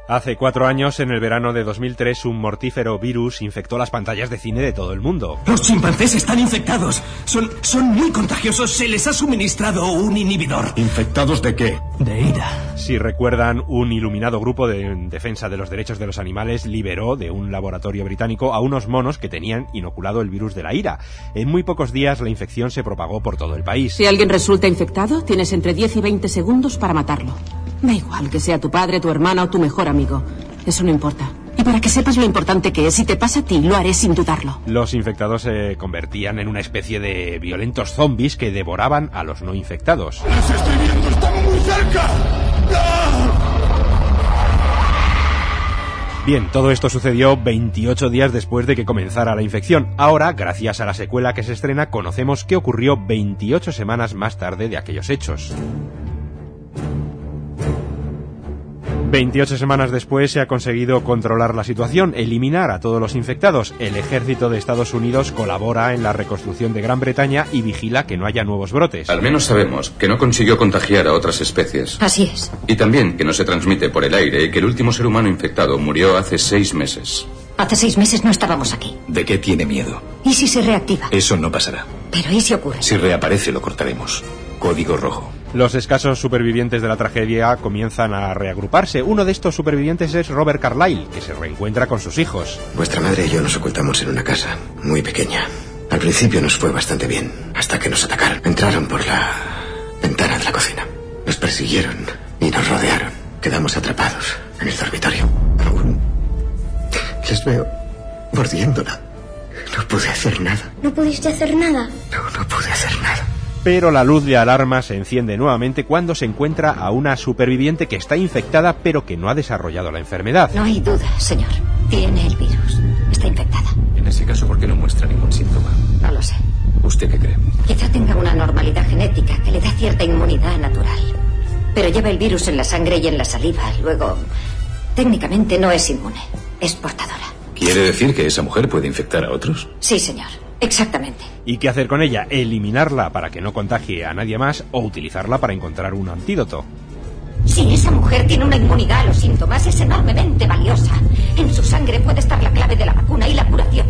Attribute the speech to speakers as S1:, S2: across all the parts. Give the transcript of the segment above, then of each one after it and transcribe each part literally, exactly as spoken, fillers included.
S1: Hace cuatro años, en el verano de dos mil tres, un mortífero virus infectó las pantallas de cine de todo el mundo.
S2: Los chimpancés están infectados. Son, son muy contagiosos. Se les ha suministrado un inhibidor.
S3: ¿Infectados de qué?
S2: De ira.
S1: Si recuerdan, un iluminado grupo de defensa de los derechos de los animales liberó de un laboratorio británico a unos monos que tenían inoculado el virus de la ira. En muy pocos días, la infección se propagó por todo el país.
S4: Si alguien resulta infectado, tienes entre diez y veinte segundos para matarlo. Da igual que sea tu padre, tu hermana o tu mejor amigo. Eso no importa. Y para que sepas lo importante que es, si te pasa a ti, lo haré sin dudarlo.
S1: Los infectados se convertían en una especie de violentos zombies que devoraban a los no infectados.
S3: ¡Los estoy viendo! ¡Estamos muy cerca! ¡Ah!
S1: Bien, todo esto sucedió veintiocho días después de que comenzara la infección. Ahora, gracias a la secuela que se estrena, conocemos qué ocurrió veintiocho semanas más tarde de aquellos hechos. veintiocho semanas después se ha conseguido controlar la situación, eliminar a todos los infectados. El ejército de Estados Unidos colabora en la reconstrucción de Gran Bretaña y vigila que no haya nuevos brotes.
S5: Al menos sabemos que no consiguió contagiar a otras especies.
S6: Así es.
S5: Y también que no se transmite por el aire y que el último ser humano infectado murió hace seis meses.
S6: Hace seis meses no estábamos aquí.
S3: ¿De qué tiene miedo?
S6: ¿Y si se reactiva?
S3: Eso no pasará.
S6: Pero ¿y si ocurre?
S3: Si reaparece, lo cortaremos. Código rojo.
S1: Los escasos supervivientes de la tragedia comienzan a reagruparse. Uno de estos supervivientes es Robert Carlyle, que se reencuentra con sus hijos.
S7: Vuestra madre y yo nos ocultamos en una casa muy pequeña. Al principio nos fue bastante bien, hasta que nos atacaron. Entraron por la ventana de la cocina. Nos persiguieron y nos rodearon. Quedamos atrapados en el dormitorio. Aún les veo mordiéndola. No pude hacer nada.
S8: ¿No pudiste hacer nada?
S7: No, no pude hacer nada.
S1: Pero la luz de alarma se enciende nuevamente cuando se encuentra a una superviviente que está infectada pero que no ha desarrollado la enfermedad.
S6: No hay duda, señor. Tiene el virus. Está infectada.
S3: En ese caso, ¿por qué no muestra ningún síntoma?
S6: No lo sé.
S3: ¿Usted qué cree?
S6: Quizá tenga una normalidad genética que le da cierta inmunidad natural. Pero lleva el virus en la sangre y en la saliva. Luego, técnicamente no es inmune. Es portadora.
S3: ¿Quiere decir que esa mujer puede infectar a otros?
S6: Sí, señor. Exactamente.
S1: ¿Y qué hacer con ella? ¿Eliminarla para que no contagie a nadie más o utilizarla para encontrar un antídoto?
S6: Si esa mujer tiene una inmunidad a los síntomas, es enormemente valiosa. En su sangre puede estar la clave de la vacuna y la curación.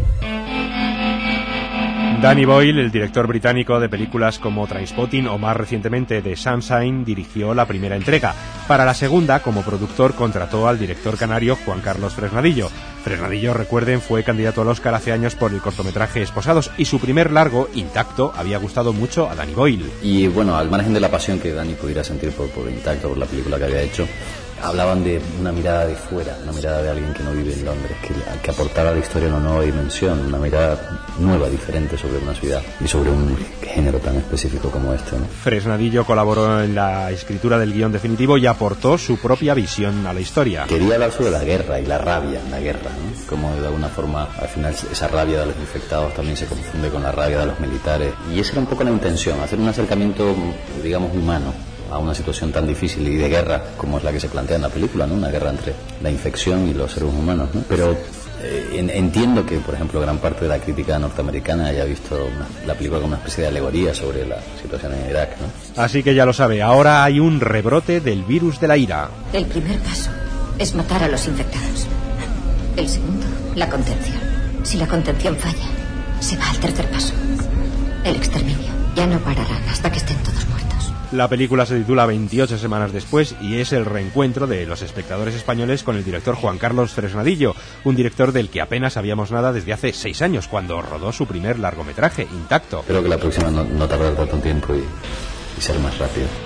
S1: Danny Boyle, el director británico de películas como Trainspotting o más recientemente de Sunshine, dirigió la primera entrega. Para la segunda, como productor, contrató al director canario Juan Carlos Fresnadillo. Fresnadillo, recuerden, fue candidato al Oscar hace años por el cortometraje Esposados y su primer largo, Intacto, había gustado mucho a Danny Boyle.
S9: Y bueno, al margen de la pasión que Danny pudiera sentir por, por Intacto, por la película que había hecho, hablaban de una mirada de fuera, una mirada de alguien que no vive en Londres, que, que aportara a la historia una nueva dimensión, una mirada nueva, diferente sobre una ciudad y sobre un género tan específico como este, ¿no?
S1: Fresnadillo colaboró en la escritura del guión definitivo y aportó su propia visión a la historia.
S9: Quería hablar sobre la guerra y la rabia en la guerra, ¿no? Como de alguna forma al final esa rabia de los infectados también se confunde con la rabia de los militares. Y esa era un poco la intención, hacer un acercamiento, digamos, humano a una situación tan difícil y de guerra como es la que se plantea en la película, ¿no? Una guerra entre la infección y los seres humanos, ¿no? Pero eh, en, entiendo que, por ejemplo, gran parte de la crítica norteamericana haya visto una, la película como una especie de alegoría sobre la situación en Irak, ¿no?
S1: Así que ya lo sabe, ahora hay un rebrote del virus de la ira.
S6: El primer paso es matar a los infectados. El segundo, la contención. Si la contención falla, se va al tercer paso. El exterminio. Ya no pararán hasta que estén todos muertos.
S1: La película se titula veintiocho semanas después y es el reencuentro de los espectadores españoles con el director Juan Carlos Fresnadillo, un director del que apenas sabíamos nada desde hace seis años, cuando rodó su primer largometraje, Intacto.
S9: Espero que la próxima no, no tarde tanto tiempo y, y ser más rápido.